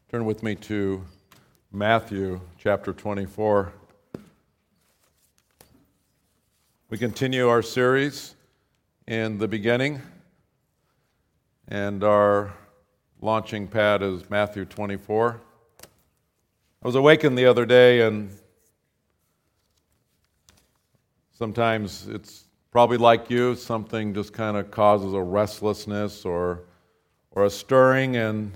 Turn with me to Matthew chapter 24. We continue our series in the beginning, and our launching pad is Matthew 24. I was awakened the other day, and sometimes it's probably like you, something just kind of causes a restlessness or a stirring, and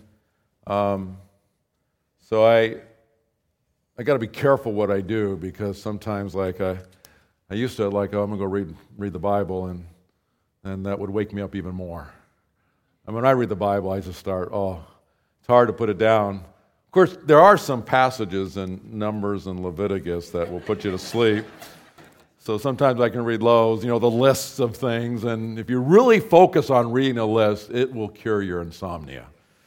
so I got to be careful what I do, because sometimes I used to I'm gonna go read the Bible, and that would wake me up even more. And when I read the Bible, I just start, it's hard to put it down. Of course, there are some passages in Numbers and Leviticus that will put you to sleep. So sometimes I can read those, the lists of things, and if you really focus on reading a list, it will cure your insomnia.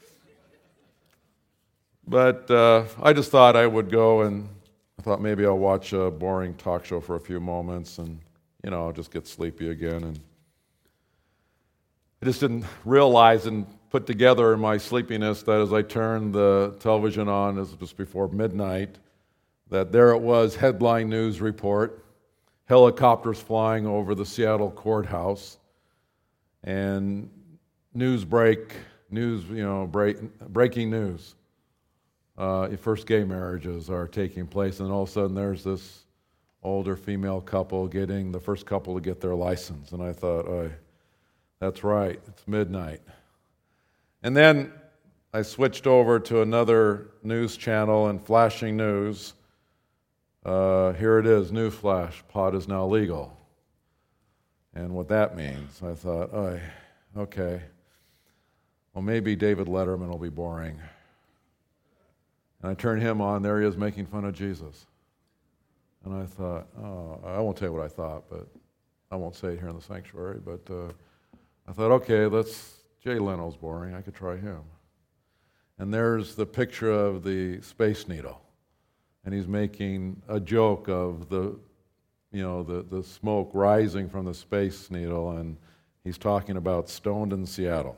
But I just thought I would go, and I thought maybe I'll watch a boring talk show for a few moments, and I'll just get sleepy again. And I just didn't realize and put together in my sleepiness that as I turned the television on, as it was before midnight, that there it was, headline news report, helicopters flying over the Seattle courthouse, and breaking news. First gay marriages are taking place, and all of a sudden there's this older female couple getting the first couple to get their license. And I thought, that's right, it's midnight. And then I switched over to another news channel, and flashing news. Here it is, newsflash, pot is now legal. And what that means, I thought, okay, well, maybe David Letterman will be boring. And I turned him on, there he is making fun of Jesus. And I thought, I won't tell you what I thought, but I won't say it here in the sanctuary, but I thought, okay, Jay Leno's boring, I could try him. And there's the picture of the Space Needle, and he's making a joke of the smoke rising from the Space Needle, and he's talking about stoned in Seattle.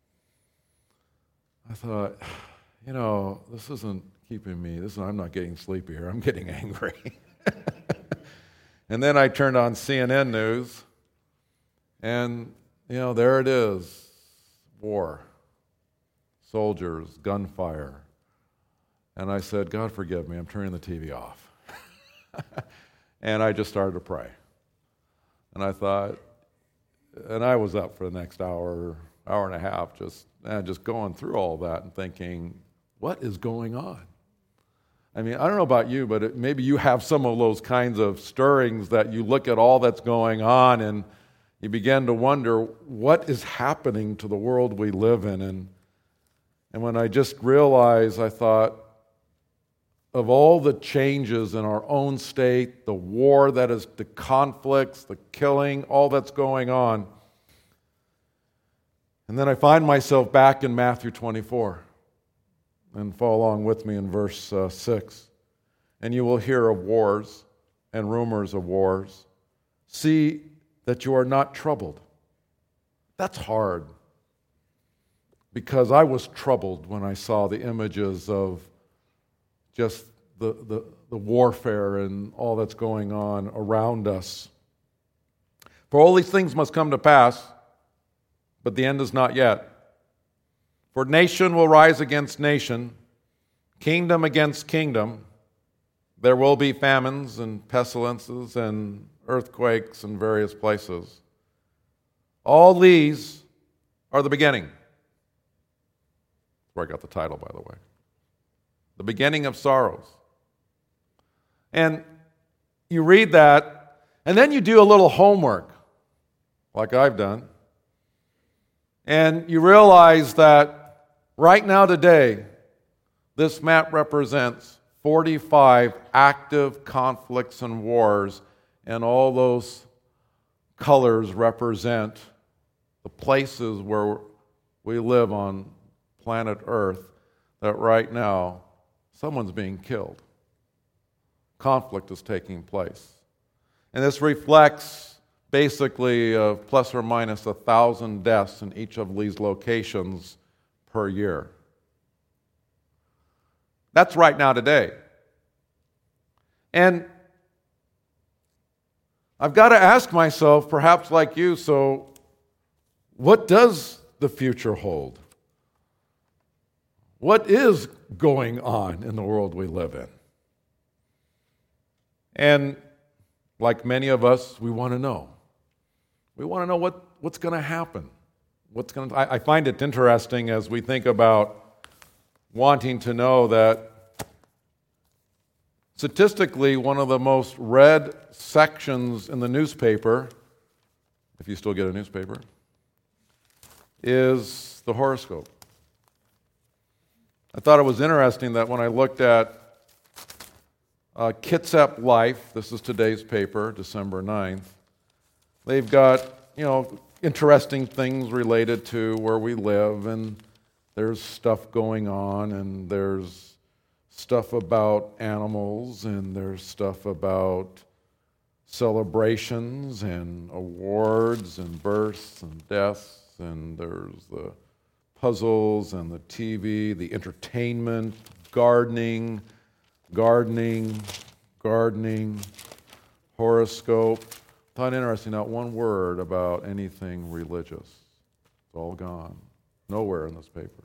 I thought, this isn't keeping me, I'm not getting sleepy here, I'm getting angry. And then I turned on CNN News, and, there it is, war, soldiers, gunfire. And I said, God forgive me, I'm turning the TV off. And I just started to pray. And I thought, and I was up for the next hour and a half, just going through all that and thinking, what is going on? I mean, I don't know about you, but maybe you have some of those kinds of stirrings that you look at all that's going on and you begin to wonder what is happening to the world we live in. And when I just realized, I thought, of all the changes in our own state, the war that is, the conflicts, the killing, all that's going on. And then I find myself back in Matthew 24. And follow along with me in verse 6. And you will hear of wars and rumors of wars. See that you are not troubled. That's hard. Because I was troubled when I saw the images of just the warfare and all that's going on around us. For all these things must come to pass, but the end is not yet. For nation will rise against nation, kingdom against kingdom. There will be famines and pestilences and earthquakes in various places. All these are the beginning. That's where I got the title, by the way. The beginning of sorrows. And you read that, and then you do a little homework, like I've done, and you realize that right now today, this map represents 45 active conflicts and wars, and all those colors represent the places where we live on planet Earth that right now someone's being killed. Conflict is taking place. And this reflects basically plus or minus 1,000 deaths in each of these locations per year. That's right now today. And I've got to ask myself, perhaps like you, so what does the future hold? What is going on in the world we live in? And like many of us, we want to know. We want to know what's going to happen. I find it interesting as we think about wanting to know that statistically, one of the most read sections in the newspaper, if you still get a newspaper, is the horoscope. I thought it was interesting that when I looked at Kitsap Life, this is today's paper, December 9th, they've got, interesting things related to where we live, and there's stuff going on, and there's stuff about animals, and there's stuff about celebrations and awards and births and deaths, and there's the puzzles and the TV, the entertainment, gardening, horoscope. Thought interesting, not one word about anything religious. It's all gone. Nowhere in this paper.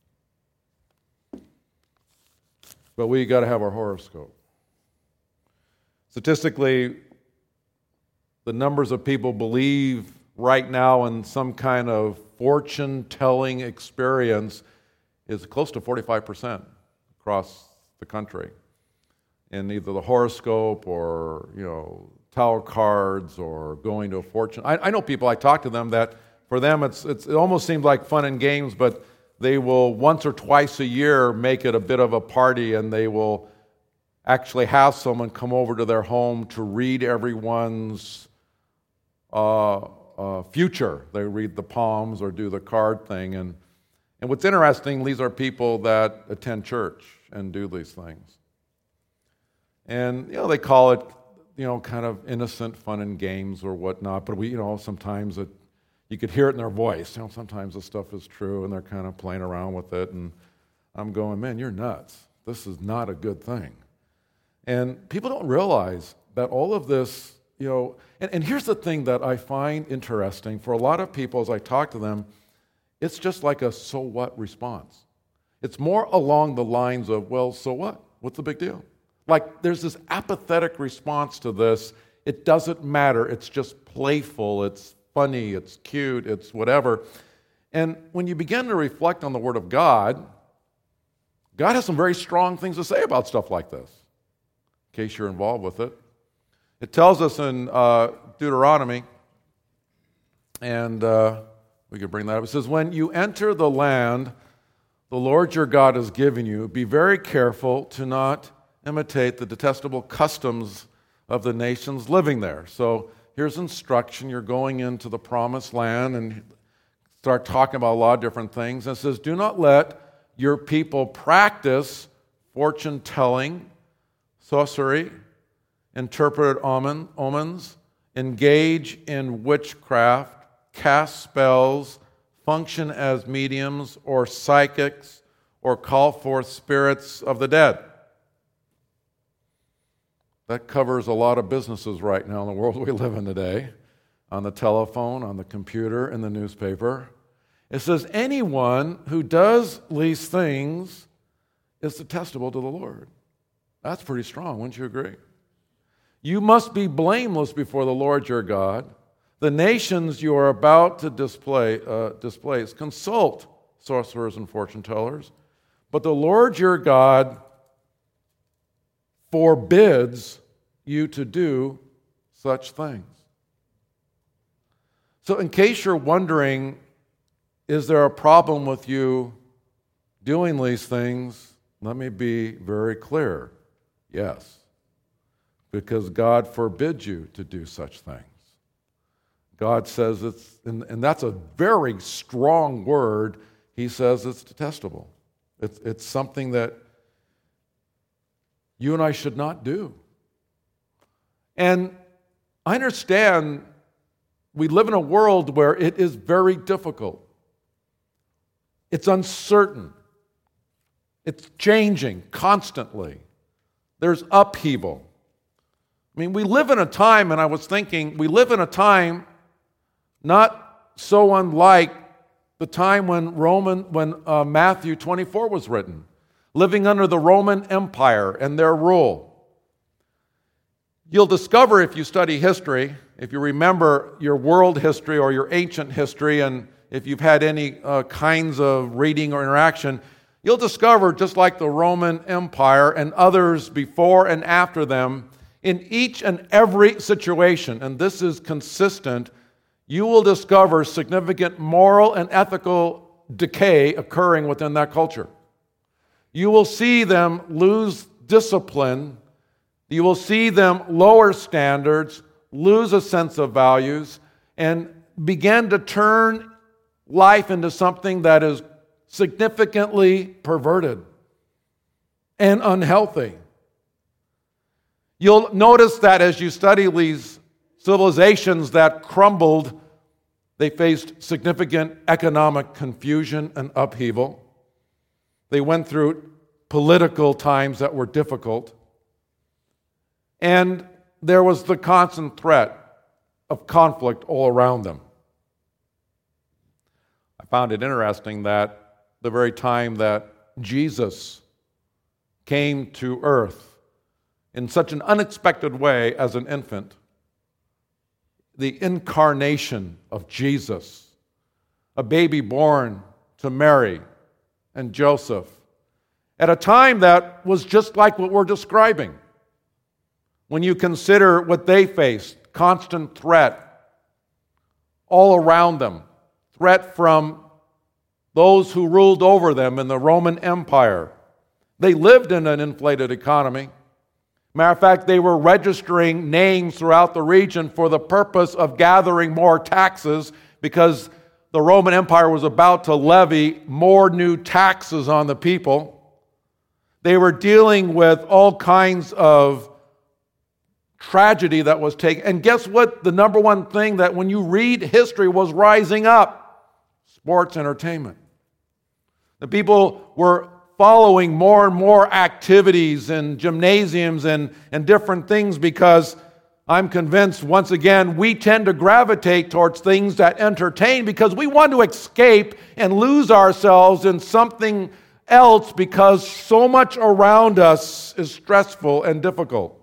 But we got to have our horoscope. Statistically, the numbers of people believe right now in some kind of fortune-telling experience is close to 45% across the country. In either the horoscope or, tarot cards or going to a fortune. I know people, I talk to them, that for them it almost seems like fun and games, but they will once or twice a year make it a bit of a party, and they will actually have someone come over to their home to read everyone's future. They read the palms or do the card thing. And what's interesting, these are people that attend church and do these things. And, they call it, kind of innocent fun and games or whatnot. But sometimes you could hear it in their voice. Sometimes the stuff is true, and they're kind of playing around with it. And I'm going, man, you're nuts. This is not a good thing. And people don't realize that all of this, and here's the thing that I find interesting. For a lot of people, as I talk to them, it's just like a so what response. It's more along the lines of, well, so what? What's the big deal? Like there's this apathetic response to this. It doesn't matter. It's just playful. It's funny. It's cute. It's whatever. And when you begin to reflect on the Word of God, God has some very strong things to say about stuff like this, in case you're involved with it. It tells us in Deuteronomy, and we could bring that up. It says, when you enter the land the Lord your God has given you, be very careful to not imitate the detestable customs of the nations living there. So here's instruction. You're going into the promised land and start talking about a lot of different things. And it says, do not let your people practice fortune-telling, sorcery, interpret omens, engage in witchcraft, cast spells, function as mediums or psychics, or call forth spirits of the dead. That covers a lot of businesses right now in the world we live in today, on the telephone, on the computer, in the newspaper. It says, anyone who does these things is detestable to the Lord. That's pretty strong, wouldn't you agree? You must be blameless before the Lord your God. The nations you are about to displace, consult sorcerers and fortune tellers, but the Lord your God forbids you to do such things. So in case you're wondering, is there a problem with you doing these things? Let me be very clear. Yes. Because God forbids you to do such things. God says it's, and that's a very strong word, He says it's detestable. It's something that you and I should not do. And I understand we live in a world where it is very difficult. It's uncertain. It's changing constantly. There's upheaval. I mean, we live in a time, and I was thinking, we live in a time not so unlike the time when Matthew 24 was written, living under the Roman Empire and their rule. You'll discover if you study history, if you remember your world history or your ancient history, and if you've had any kinds of reading or interaction, you'll discover, just like the Roman Empire and others before and after them, in each and every situation, and this is consistent, you will discover significant moral and ethical decay occurring within that culture. You will see them lose discipline. You will see them lower standards, lose a sense of values, and begin to turn life into something that is significantly perverted and unhealthy. You'll notice that as you study these civilizations that crumbled, they faced significant economic confusion and upheaval. They went through political times that were difficult. And there was the constant threat of conflict all around them. I found it interesting that the very time that Jesus came to earth in such an unexpected way as an infant, the incarnation of Jesus, a baby born to Mary and Joseph, at a time that was just like what we're describing. When you consider what they faced, constant threat all around them, threat from those who ruled over them in the Roman Empire. They lived in an inflated economy. Matter of fact, they were registering names throughout the region for the purpose of gathering more taxes because the Roman Empire was about to levy more new taxes on the people. They were dealing with all kinds of tragedy that was taken. And guess what? The number one thing that when you read history was rising up: sports entertainment. The people were following more and more activities and gymnasiums and different things because I'm convinced, once again, we tend to gravitate towards things that entertain because we want to escape and lose ourselves in something else because so much around us is stressful and difficult.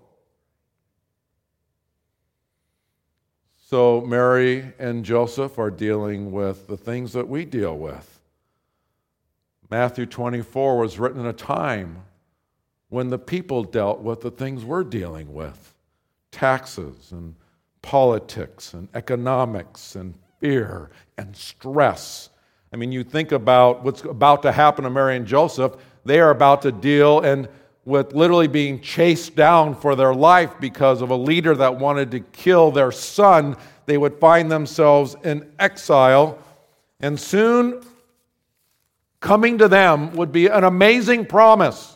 So Mary and Joseph are dealing with the things that we deal with. Matthew 24 was written in a time when the people dealt with the things we're dealing with: taxes and politics and economics and fear and stress. I mean, you think about what's about to happen to Mary and Joseph. They are about to deal with literally being chased down for their life because of a leader that wanted to kill their son. They would find themselves in exile, and soon coming to them would be an amazing promise.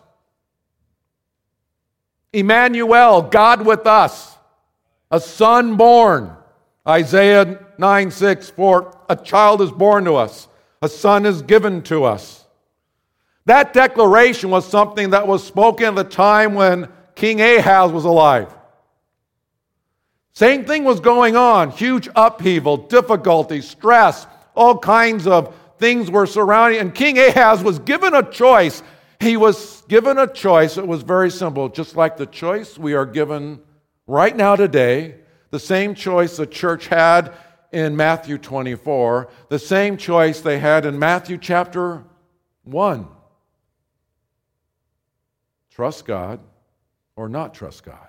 Emmanuel, God with us, a son born. Isaiah 9:6, for a child is born to us, a son is given to us. That declaration was something that was spoken at the time when King Ahaz was alive. Same thing was going on: huge upheaval, difficulty, stress, all kinds of things were surrounding, and King Ahaz was given a choice. He was given a choice. It was very simple, just like the choice we are given right now today, the same choice the church had in Matthew 24, the same choice they had in Matthew chapter 1. Trust God or not trust God.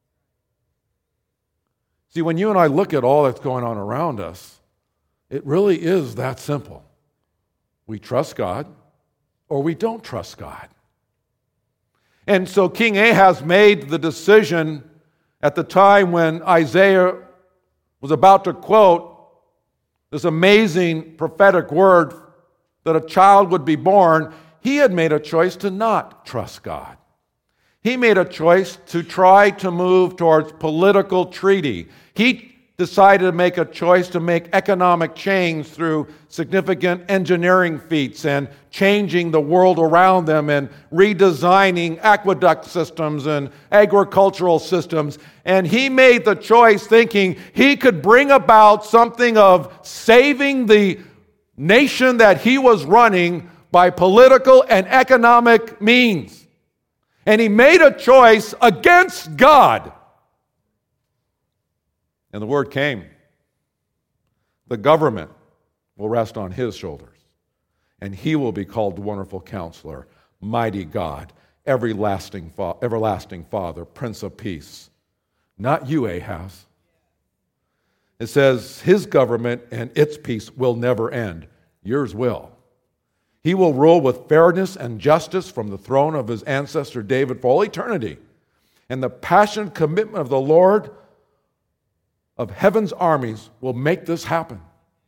See, when you and I look at all that's going on around us, it really is that simple. We trust God or we don't trust God. And so King Ahaz made the decision at the time when Isaiah was about to quote this amazing prophetic word that a child would be born. He had made a choice to not trust God. He made a choice to try to move towards political treaty. He decided to make a choice to make economic change through significant engineering feats and changing the world around them and redesigning aqueduct systems and agricultural systems. And he made the choice thinking he could bring about something of saving the nation that he was running by political and economic means. And he made a choice against God. And the word came. The government will rest on his shoulders, and he will be called Wonderful Counselor, Mighty God, Everlasting Father, Prince of Peace. Not you, Ahaz. It says his government and its peace will never end. Yours will. He will rule with fairness and justice from the throne of his ancestor David for all eternity. And the passionate commitment of the Lord of heaven's armies will make this happen.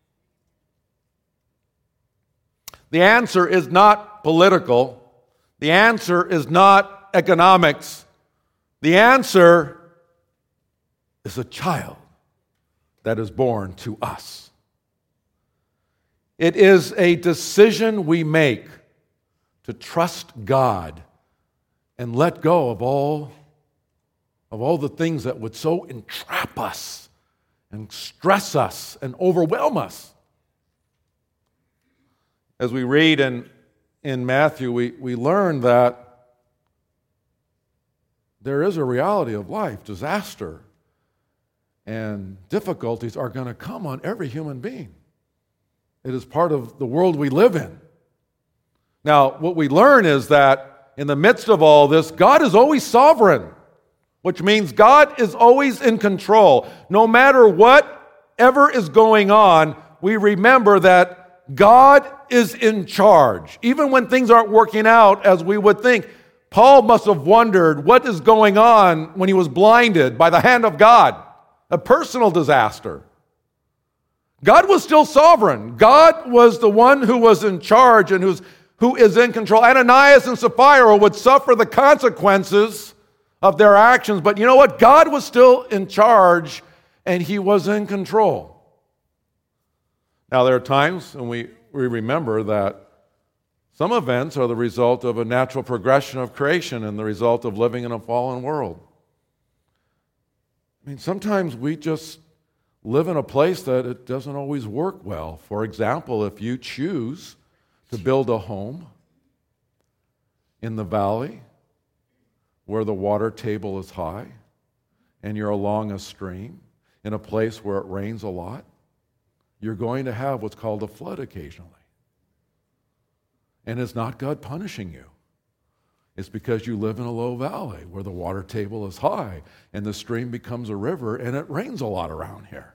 The answer is not political. The answer is not economics. The answer is a child that is born to us. It is a decision we make to trust God and let go of all the things that would so entrap us and stress us and overwhelm us. As we read in Matthew, we learn that there is a reality of life. Disaster and difficulties are going to come on every human being. It is part of the world we live in. Now, what we learn is that in the midst of all this, God is always sovereign, which means God is always in control. No matter whatever is going on, we remember that God is in charge. Even when things aren't working out as we would think. Paul must have wondered what is going on when he was blinded by the hand of God. A personal disaster. God was still sovereign. God was the one who was in charge and who is in control. Ananias and Sapphira would suffer the consequences of their actions, but you know what? God was still in charge and he was in control. Now, there are times when we remember that some events are the result of a natural progression of creation and the result of living in a fallen world. I mean, sometimes we just live in a place that it doesn't always work well. For example, if you choose to build a home in the valley where the water table is high and you're along a stream in a place where it rains a lot, you're going to have what's called a flood occasionally. And it's not God punishing you. It's because you live in a low valley where the water table is high and the stream becomes a river and it rains a lot around here.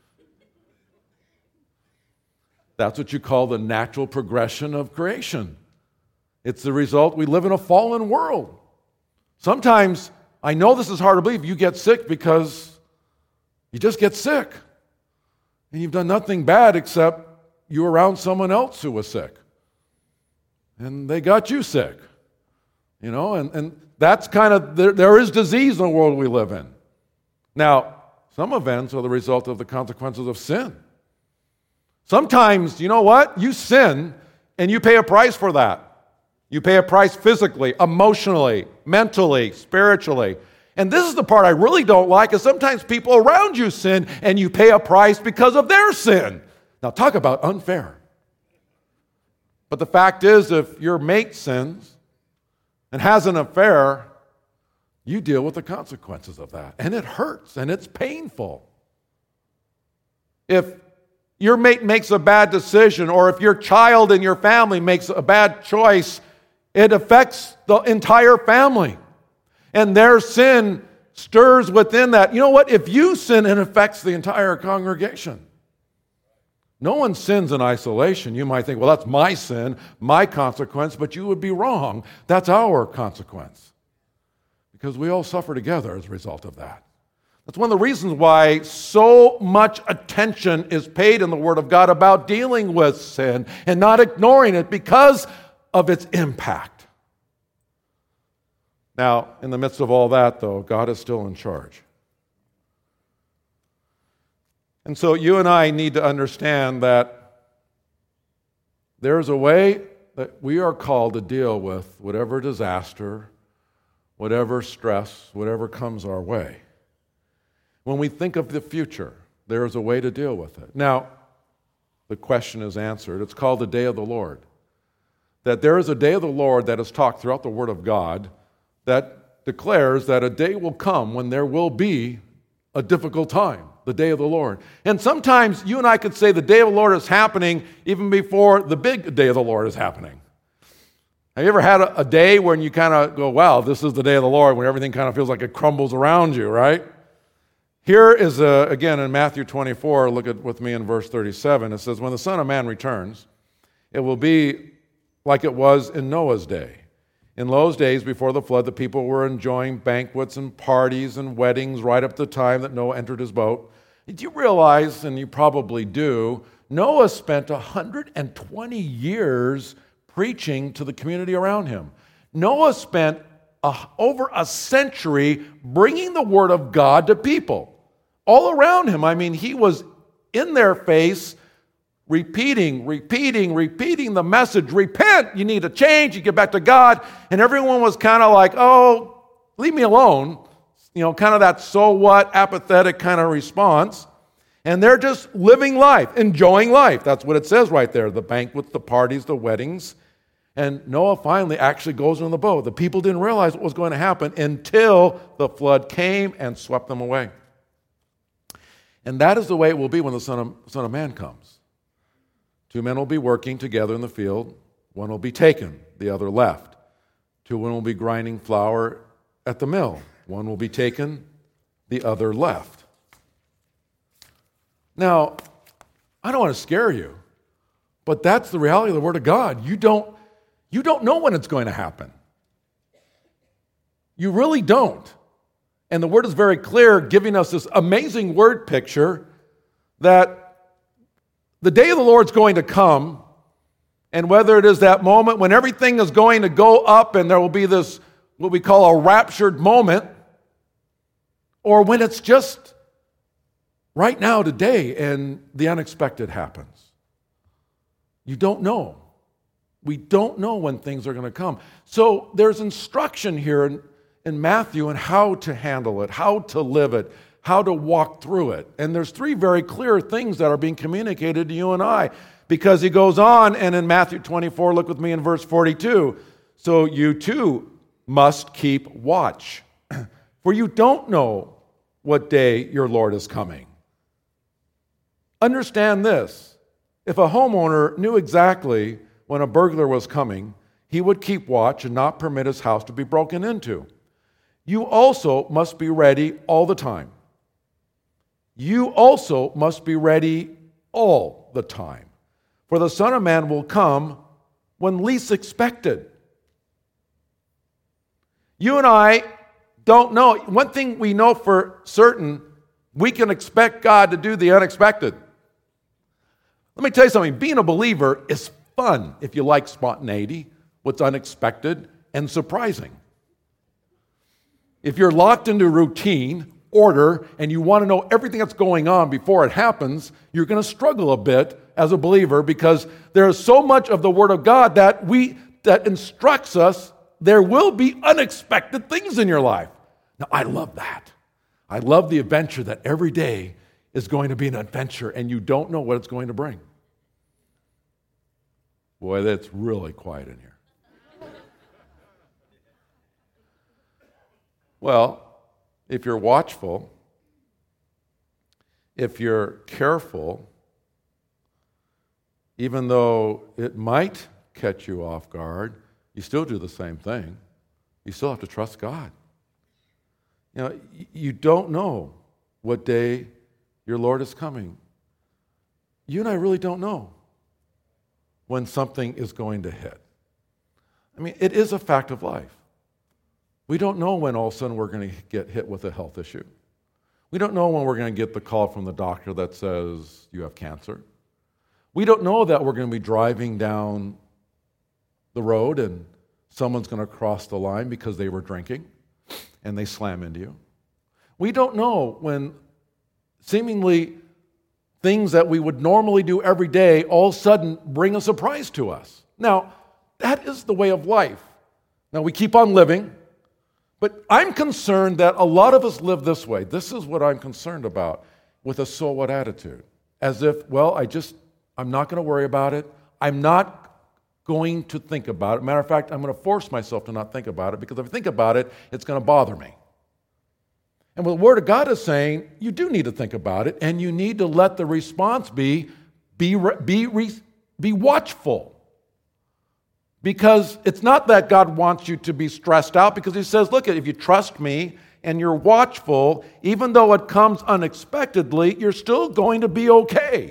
That's what you call the natural progression of creation. It's the result. We live in a fallen world. Sometimes, I know this is hard to believe, you get sick because you just get sick. And you've done nothing bad except you were around someone else who was sick. And they got you sick. You know, and that's kind of, there is disease in the world we live in. Now, some events are the result of the consequences of sin. Sometimes, you know what? You sin and you pay a price for that. You pay a price physically, emotionally, mentally, spiritually. And this is the part I really don't like, is sometimes people around you sin and you pay a price because of their sin. Now, talk about unfair. But the fact is, if your mate sins and has an affair, you deal with the consequences of that. And it hurts and it's painful. If your mate makes a bad decision, or if your child in your family makes a bad choice, it affects the entire family. And their sin stirs within that. You know what? If you sin, it affects the entire congregation. No one sins in isolation. You might think, well, that's my sin, my consequence, but you would be wrong. That's our consequence. Because we all suffer together as a result of that. That's one of the reasons why so much attention is paid in the Word of God about dealing with sin and not ignoring it because of its impact. Now, in the midst of all that, though, God is still in charge. And so you and I need to understand that there's a way that we are called to deal with whatever disaster, whatever stress, whatever comes our way. When we think of the future, there is a way to deal with it. Now, the question is answered. It's called the day of the Lord. That there is a day of the Lord that is taught throughout the Word of God that declares that a day will come when there will be a difficult time, the day of the Lord. And sometimes you and I could say the day of the Lord is happening even before the big day of the Lord is happening. Have you ever had a day when you kind of go, wow, this is the day of the Lord, when everything kind of feels like it crumbles around you, right? Here is, again, in Matthew 24, look at with me in verse 37. It says, when the Son of Man returns, it will be like it was in Noah's day. In those days before the flood, the people were enjoying banquets and parties and weddings right up to the time that Noah entered his boat. Did you realize, and you probably do, Noah spent 120 years preaching to the community around him. Noah spent over a century bringing the Word of God to people all around him. I mean, he was in their face, repeating the message. Repent, you need to change, you get back to God. And everyone was kind of like, oh, leave me alone. You know, kind of that so what, apathetic kind of response. And they're just living life, enjoying life. That's what it says right there, the banquets, the parties, the weddings. And Noah finally actually goes in the boat. The people didn't realize what was going to happen until the flood came and swept them away. And that is the way it will be when the Son of Man comes. Two men will be working together in the field. One will be taken, the other left. Two women will be grinding flour at the mill. One will be taken, the other left. Now, I don't want to scare you, but that's the reality of the Word of God. You don't know when it's going to happen. You really don't. And the Word is very clear, giving us this amazing word picture that the day of the Lord's going to come, and whether it is that moment when everything is going to go up and there will be this, what we call a raptured moment, or when it's just right now, today, and the unexpected happens. You don't know. We don't know when things are going to come. So there's instruction here in Matthew on how to handle it, how to live it, how to walk through it. And there's three very clear things that are being communicated to you and I, because he goes on, and in Matthew 24, look with me in verse 42, so you too must keep watch, for you don't know what day your Lord is coming. Understand this, if a homeowner knew exactly when a burglar was coming, he would keep watch and not permit his house to be broken into. You also must be ready all the time. You also must be ready all the time. For the Son of Man will come when least expected. You and I don't know. One thing we know for certain, we can expect God to do the unexpected. Let me tell you something. Being a believer is fun if you like spontaneity, what's unexpected and surprising. If you're locked into routine, order, and you want to know everything that's going on before it happens, you're going to struggle a bit as a believer, because there is so much of the Word of God that instructs us there will be unexpected things in your life. Now, I love that. I love the adventure that every day is going to be an adventure, and you don't know what it's going to bring. Boy, that's really quiet in here. Well, if you're watchful, if you're careful, even though it might catch you off guard, you still do the same thing. You still have to trust God. You know, you don't know what day your Lord is coming. You and I really don't know when something is going to hit. I mean, it is a fact of life. We don't know when all of a sudden we're going to get hit with a health issue. We don't know when we're going to get the call from the doctor that says you have cancer. We don't know that we're going to be driving down the road and someone's going to cross the line because they were drinking and they slam into you. We don't know when seemingly things that we would normally do every day all of a sudden bring a surprise to us. Now, that is the way of life. Now, we keep on living, but I'm concerned that a lot of us live this way. This is what I'm concerned about, with a so what attitude. As if, well, I'm not going to worry about it. I'm not going to think about it. Matter of fact, I'm going to force myself to not think about it, because if I think about it, it's going to bother me. And what the Word of God is saying, you do need to think about it, and you need to let the response be watchful. Because it's not that God wants you to be stressed out, because He says, look, if you trust me and you're watchful, even though it comes unexpectedly, you're still going to be okay.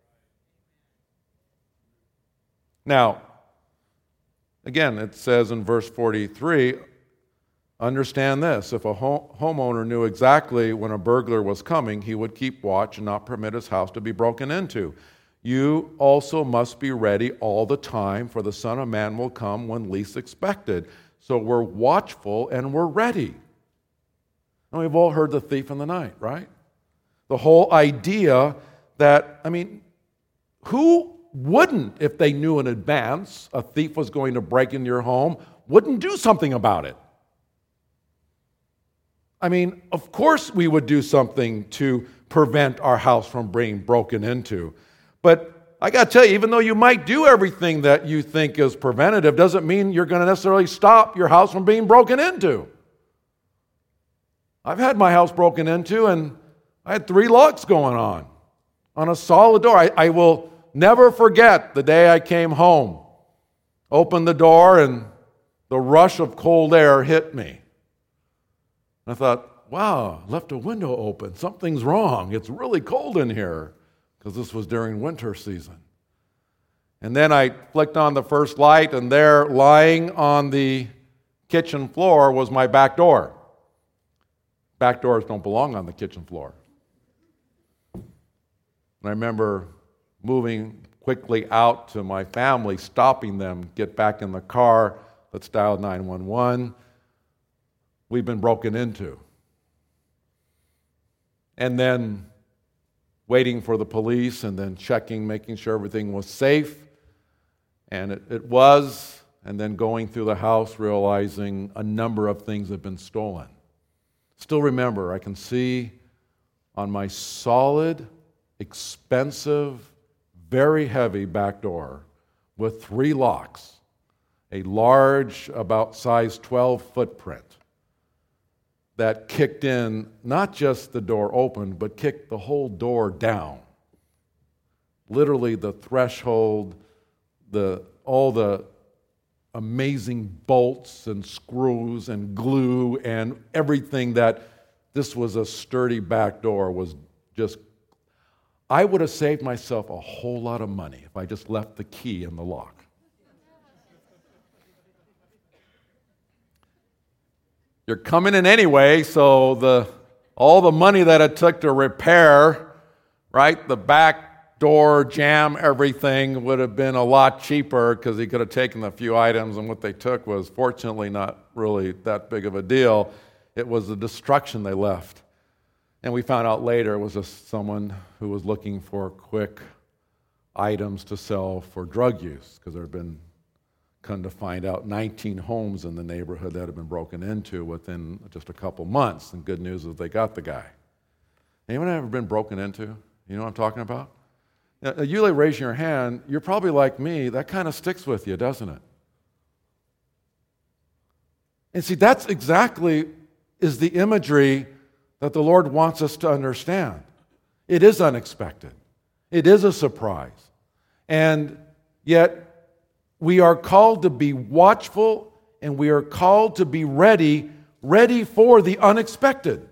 Now, again, it says in verse 43, understand this, if a homeowner knew exactly when a burglar was coming, he would keep watch and not permit his house to be broken into. You also must be ready all the time, for the Son of Man will come when least expected. So we're watchful and we're ready. And we've all heard the thief in the night, right? The whole idea that, who wouldn't, if they knew in advance a thief was going to break into your home, wouldn't do something about it? Of course we would do something to prevent our house from being broken into. But I got to tell you, even though you might do everything that you think is preventative, doesn't mean you're going to necessarily stop your house from being broken into. I've had my house broken into, and I had 3 locks going on a solid door. I will never forget the day I came home, opened the door, and the rush of cold air hit me. I thought, wow, I left a window open. Something's wrong. It's really cold in here, because this was during winter season. And then I flicked on the first light, and there, lying on the kitchen floor, was my back door. Back doors don't belong on the kitchen floor. And I remember moving quickly out to my family, stopping them, get back in the car, let's dial 911. We've been broken into. And then waiting for the police, and then checking, making sure everything was safe. And it was, and then going through the house, realizing a number of things had been stolen. Still remember, I can see on my solid, expensive, very heavy back door with 3 locks, a large, about size 12 footprint that kicked in, not just the door open, but kicked the whole door down. Literally the threshold, all the amazing bolts and screws and glue and everything, that this was a sturdy back door, was just, I would have saved myself a whole lot of money if I just left the key in the lock. You're coming in anyway, so all the money that it took to repair, right, the back door, jam everything, would have been a lot cheaper, because he could have taken a few items, and what they took was fortunately not really that big of a deal. It was the destruction they left. And we found out later it was just someone who was looking for quick items to sell for drug use, because there had been, come to find out, 19 homes in the neighborhood that had been broken into within just a couple months. And good news is they got the guy. Anyone ever been broken into? You know what I'm talking about? Now, you raise your hand, you're probably like me, that kind of sticks with you, doesn't it? And see, that's exactly is the imagery that the Lord wants us to understand. It is unexpected. It is a surprise. And yet, we are called to be watchful, and we are called to be ready for the unexpected.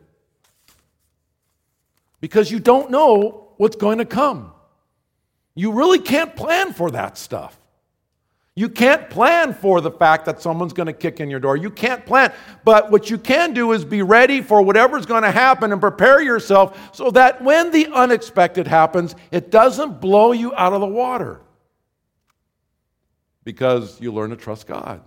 Because you don't know what's going to come. You really can't plan for that stuff. You can't plan for the fact that someone's going to kick in your door. You can't plan. But what you can do is be ready for whatever's going to happen and prepare yourself so that when the unexpected happens, it doesn't blow you out of the water. Because you learn to trust God.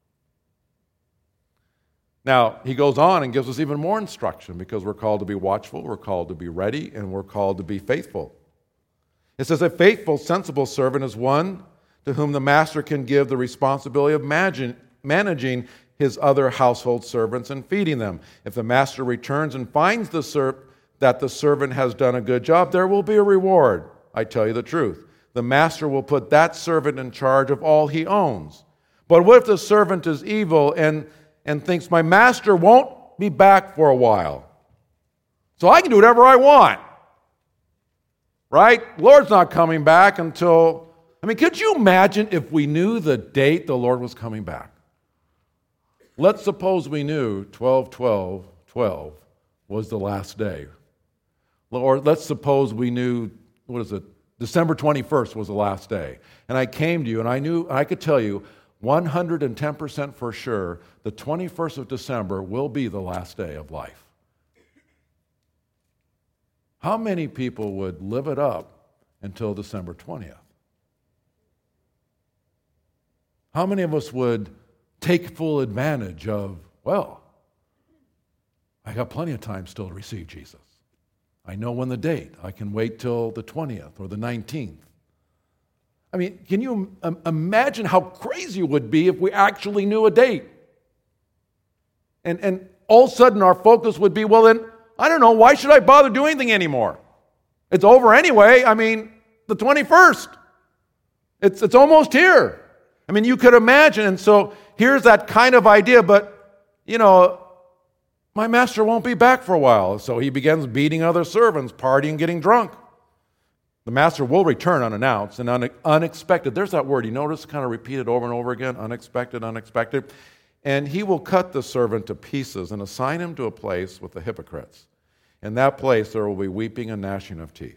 Now, he goes on and gives us even more instruction, because we're called to be watchful, we're called to be ready, and we're called to be faithful. It says, a faithful, sensible servant is one to whom the master can give the responsibility of managing his other household servants and feeding them. If the master returns and finds that the servant has done a good job, there will be a reward. I tell you the truth. The master will put that servant in charge of all he owns. But what if the servant is evil and thinks, my master won't be back for a while, so I can do whatever I want? Right? Lord's not coming back until... could you imagine if we knew the date the Lord was coming back? Let's suppose we knew 12/12/12 was the last day. Or let's suppose we knew, December 21st was the last day. And I came to you and I could tell you 110% for sure the 21st of December will be the last day of life. How many people would live it up until December 20th? How many of us would take full advantage of, I got plenty of time still to receive Jesus. I know when the date. I can wait till the 20th or the 19th. Can you imagine how crazy it would be if we actually knew a date? And all of a sudden our focus would be, well then, I don't know, why should I bother doing anything anymore? It's over anyway. The 21st. It's almost here. You could imagine. And so here's that kind of idea, but, my master won't be back for a while. So he begins beating other servants, partying, getting drunk. The master will return unannounced and unexpected. There's that word. You notice kind of repeated over and over again, unexpected, unexpected. And he will cut the servant to pieces and assign him to a place with the hypocrites. In that place there will be weeping and gnashing of teeth.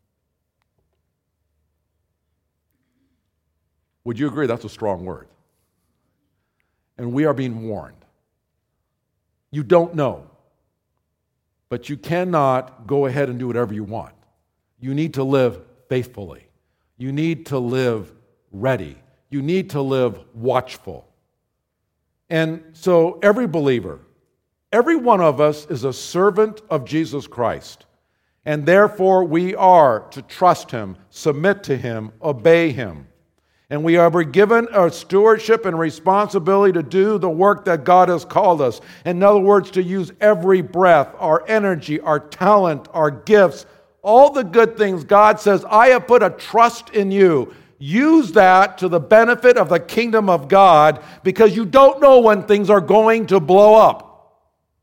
Would you agree that's a strong word? And we are being warned. You don't know, but you cannot go ahead and do whatever you want. You need to live faithfully. You need to live ready. You need to live watchful. And so every believer, every one of us is a servant of Jesus Christ. And therefore we are to trust Him, submit to Him, obey Him. And we are given a stewardship and responsibility to do the work that God has called us. In other words, to use every breath, our energy, our talent, our gifts, all the good things. God says, I have put a trust in you. Use that to the benefit of the kingdom of God, because you don't know when things are going to blow up.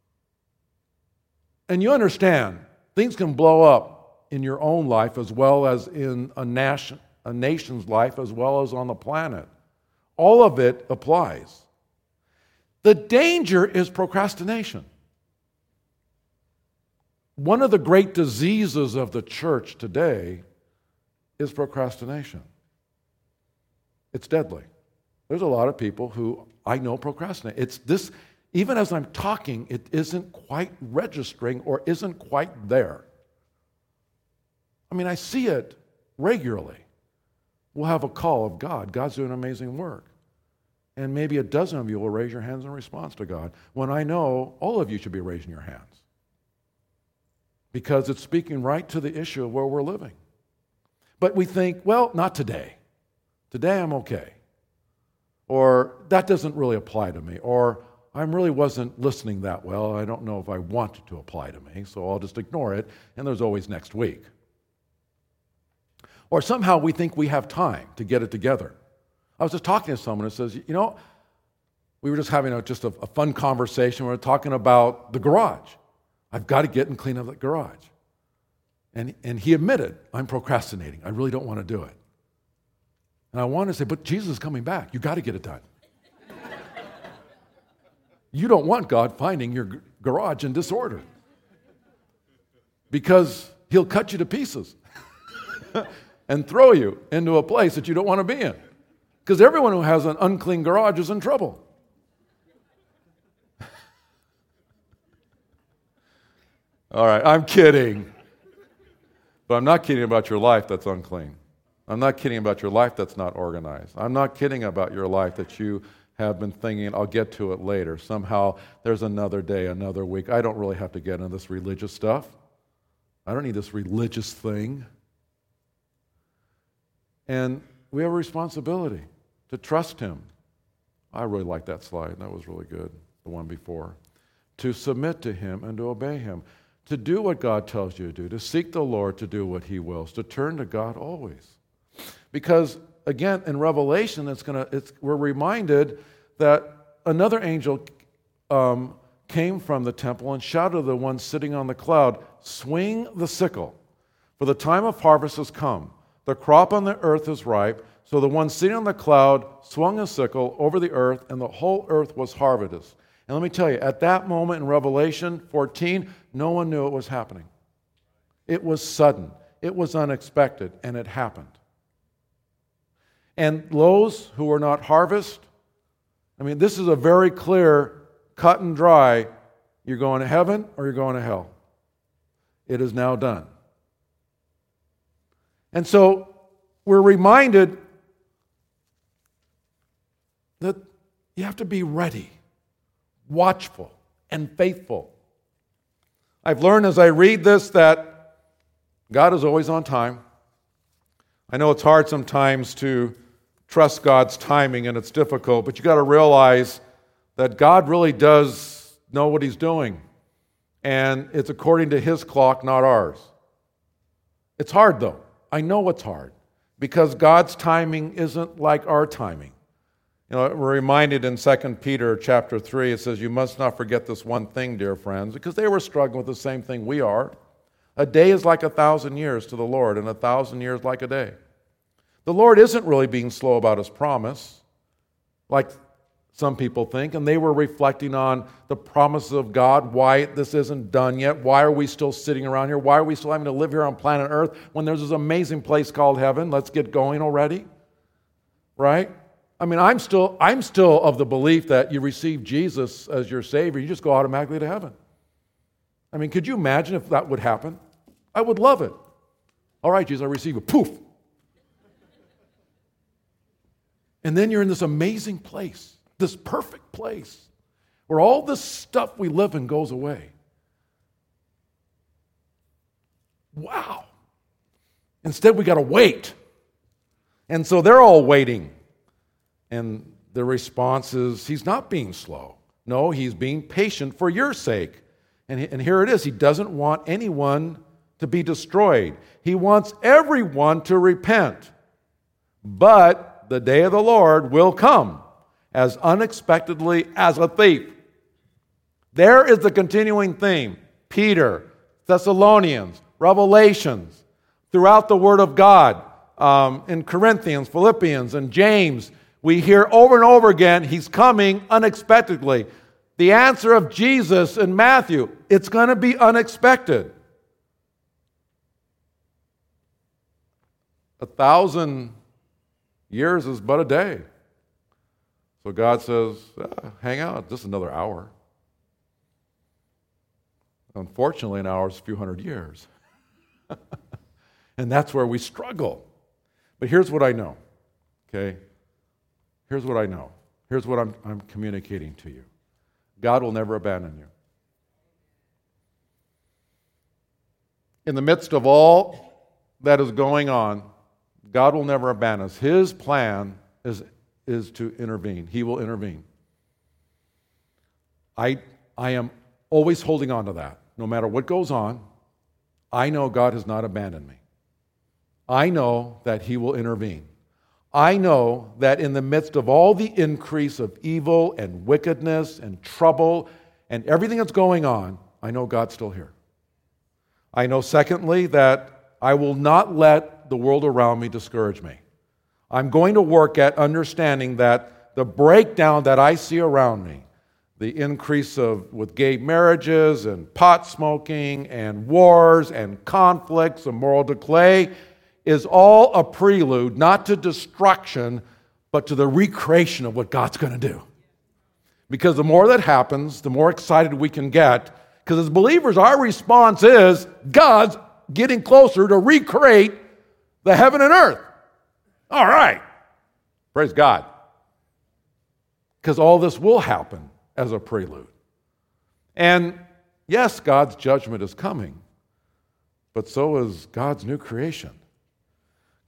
And you understand, things can blow up in your own life as well as in a nation's life, as well as on the planet. All of it applies. The danger is procrastination. One of the great diseases of the church today is procrastination. It's deadly. There's a lot of people who I know procrastinate. It's this, even as I'm talking, it isn't quite registering or isn't quite there. I see it regularly. We'll have a call of God. God's doing amazing work. And maybe a dozen of you will raise your hands in response to God, when I know all of you should be raising your hands. Because it's speaking right to the issue of where we're living. But we think, well, not today. Today I'm okay. Or that doesn't really apply to me. Or I really wasn't listening that well. I don't know if I want it to apply to me, so I'll just ignore it, and there's always next week. Or somehow we think we have time to get it together. I was just talking to someone who says, we were just having a fun conversation. We were talking about the garage. I've got to get and clean up the garage. And he admitted, I'm procrastinating. I really don't want to do it. And I wanted to say, but Jesus is coming back. You got to get it done. You don't want God finding your garage in disorder, because He'll cut you to pieces and throw you into a place that you don't want to be in. Because everyone who has an unclean garage is in trouble. All right, I'm kidding. But I'm not kidding about your life that's unclean. I'm not kidding about your life that's not organized. I'm not kidding about your life that you have been thinking, I'll get to it later. Somehow there's another day, another week. I don't really have to get into this religious stuff. I don't need this religious thing. And we have a responsibility to trust Him. I really like that slide. That was really good, the one before. To submit to Him and to obey Him. To do what God tells you to do. To seek the Lord to do what He wills. To turn to God always. Because, again, in Revelation, we're reminded that another angel came from the temple and shouted to the one sitting on the cloud, "Swing the sickle, for the time of harvest has come. The crop on the earth is ripe." So the one sitting on the cloud swung a sickle over the earth, and the whole earth was harvested. And let me tell you, at that moment in Revelation 14, no one knew it was happening. It was sudden. It was unexpected, and it happened. And those who were not harvested, this is a very clear, cut and dry, you're going to heaven or you're going to hell. It is now done. And so we're reminded that you have to be ready, watchful, and faithful. I've learned as I read this that God is always on time. I know it's hard sometimes to trust God's timing, and it's difficult, but you got to realize that God really does know what He's doing, and it's according to His clock, not ours. It's hard, though. I know it's hard, because God's timing isn't like our timing. We're reminded in 2 Peter chapter 3, it says, "You must not forget this one thing, dear friends," because they were struggling with the same thing we are. A day is like 1,000 years to the Lord, and 1,000 years like a day. The Lord isn't really being slow about His promise, like some people think, and they were reflecting on the promises of God, why this isn't done yet, why are we still sitting around here, why are we still having to live here on planet Earth when there's this amazing place called heaven, let's get going already, right? I'm still of the belief that you receive Jesus as your Savior, you just go automatically to heaven. Could you imagine if that would happen? I would love it. All right, Jesus, I receive you. Poof. And then you're in this amazing place, this perfect place, where all this stuff we live in goes away. Wow. Instead, we got to wait. And so they're all waiting. And the response is, He's not being slow. No, He's being patient for your sake. And here it is. He doesn't want anyone to be destroyed. He wants everyone to repent. But the day of the Lord will come as unexpectedly as a thief. There is the continuing theme. Peter, Thessalonians, Revelations, throughout the Word of God, in Corinthians, Philippians, and James, we hear over and over again, He's coming unexpectedly. The answer of Jesus in Matthew, it's going to be unexpected. 1,000 years is but a day. So God says, hang out, just another hour. Unfortunately, an hour is a few hundred years. And that's where we struggle. But here's what I know, okay? Here's what I know. Here's what I'm communicating to you. God will never abandon you. In the midst of all that is going on, God will never abandon us. His plan is to intervene. He will intervene. I am always holding on to that. No matter what goes on, I know God has not abandoned me. I know that He will intervene. I know that in the midst of all the increase of evil and wickedness and trouble and everything that's going on, I know God's still here. I know, secondly, that I will not let the world around me discourage me. I'm going to work at understanding that the breakdown that I see around me, the increase with gay marriages and pot smoking and wars and conflicts and moral decay, is all a prelude, not to destruction, but to the recreation of what God's going to do. Because the more that happens, the more excited we can get. Because as believers, our response is, God's getting closer to recreate the heaven and earth. All right. Praise God. Because all this will happen as a prelude. And yes, God's judgment is coming, but so is God's new creation.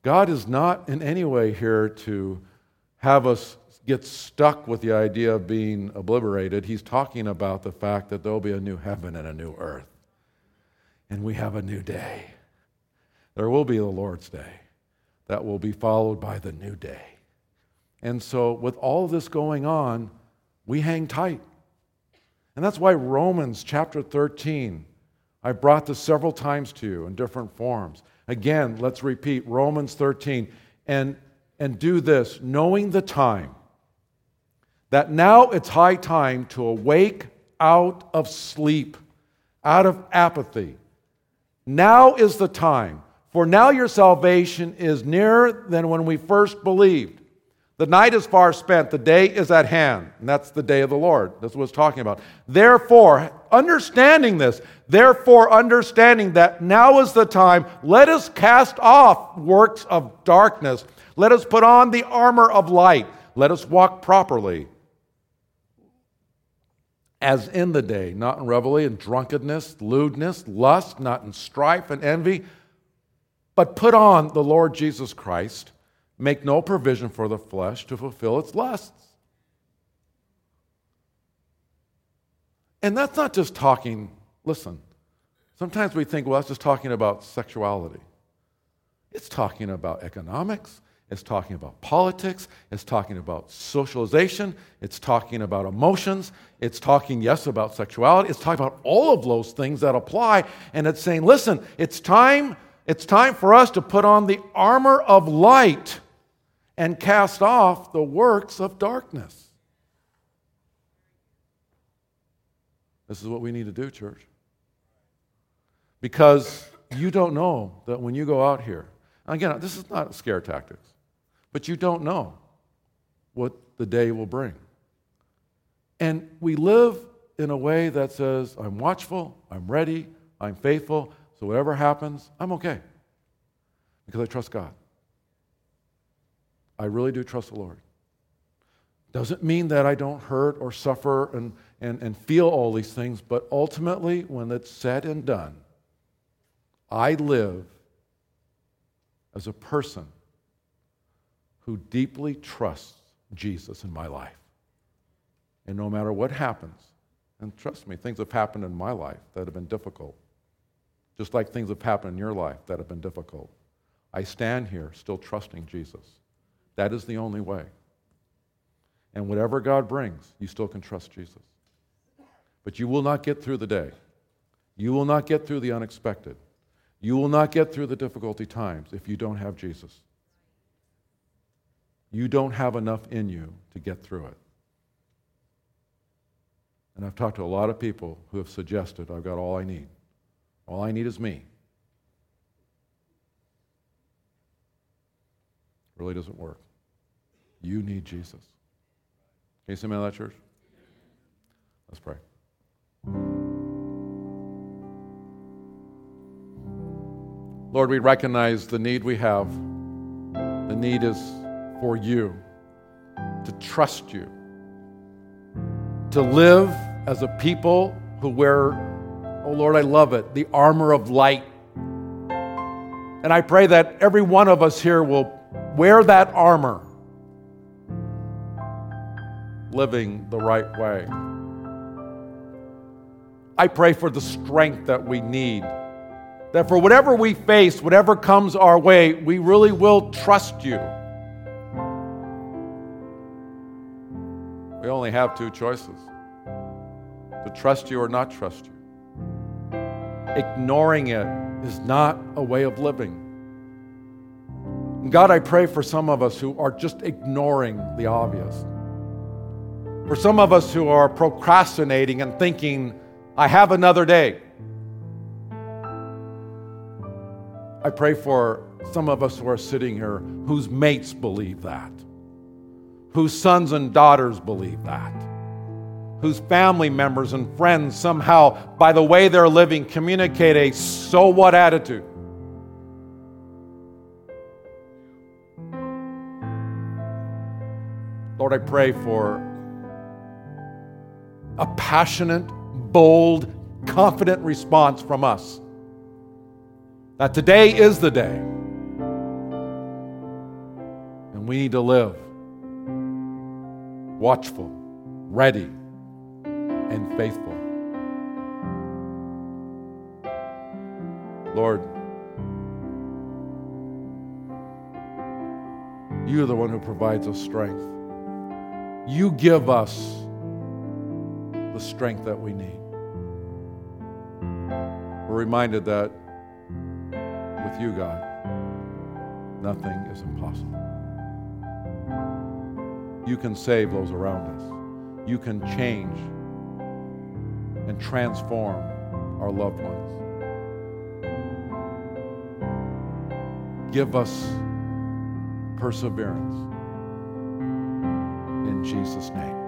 God is not in any way here to have us get stuck with the idea of being obliterated. He's talking about the fact that there will be a new heaven and a new earth. And we have a new day. There will be the Lord's day that will be followed by the new day. And so with all this going on, we hang tight. And that's why Romans chapter 13, I brought this several times to you in different forms. Again, let's repeat Romans 13 and do this, knowing the time, that now it's high time to awake out of sleep, out of apathy. Now is the time, for now your salvation is nearer than when we first believed. The night is far spent, the day is at hand. And that's the day of the Lord. That's what it's talking about. Therefore, understanding this, understanding that now is the time, let us cast off works of darkness. Let us put on the armor of light. Let us walk properly, as in the day, not in revelry and drunkenness, lewdness, lust, not in strife and envy, but put on the Lord Jesus Christ. Make no provision for the flesh to fulfill its lusts. And that's not just talking, listen, sometimes we think, well, that's just talking about sexuality. It's talking about economics. It's talking about politics. It's talking about socialization. It's talking about emotions. It's talking, yes, about sexuality. It's talking about all of those things that apply. And it's saying, listen, it's time for us to put on the armor of light and cast off the works of darkness. This is what we need to do, church. Because you don't know that when you go out here, again, this is not scare tactics, but you don't know what the day will bring. And we live in a way that says, I'm watchful, I'm ready, I'm faithful, so whatever happens, I'm okay. Because I trust God. I really do trust the Lord. Doesn't mean that I don't hurt or suffer and feel all these things, but ultimately, when it's said and done, I live as a person who deeply trusts Jesus in my life. And no matter what happens, and trust me, things have happened in my life that have been difficult, just like things have happened in your life that have been difficult. I stand here still trusting Jesus. That is the only way. And whatever God brings, you still can trust Jesus. But you will not get through the day. You will not get through the unexpected. You will not get through the difficulty times if you don't have Jesus. You don't have enough in you to get through it. And I've talked to a lot of people who have suggested, I've got all I need. All I need is me. It really doesn't work. You need Jesus. Can you say amen to that, church? Let's pray. Lord, we recognize the need we have. The need is for you, to trust you, to live as a people who wear, oh Lord, I love it, the armor of light. And I pray that every one of us here will wear that armor, living the right way. I pray for the strength that we need, that for whatever we face, whatever comes our way, we really will trust you. We only have two choices, to trust you or not trust you. Ignoring it is not a way of living. God, I pray for some of us who are just ignoring the obvious. For some of us who are procrastinating and thinking, I have another day. I pray for some of us who are sitting here whose mates believe that, whose sons and daughters believe that, whose family members and friends somehow, by the way they're living, communicate a so what attitude. Lord, I pray for a passionate, bold, confident response from us. That today is the day. And we need to live watchful, ready, and faithful. Lord, you are the one who provides us strength. You give us the strength that we need. We're reminded that with you, God, nothing is impossible. You can save those around us. You can change and transform our loved ones. Give us perseverance. In Jesus' name.